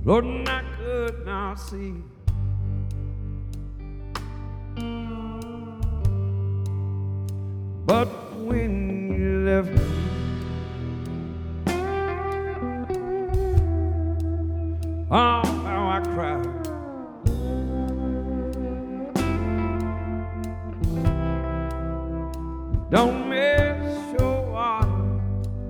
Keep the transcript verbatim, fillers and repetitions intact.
Lord, and I could not see. But when you left me, oh, how I cried. Don't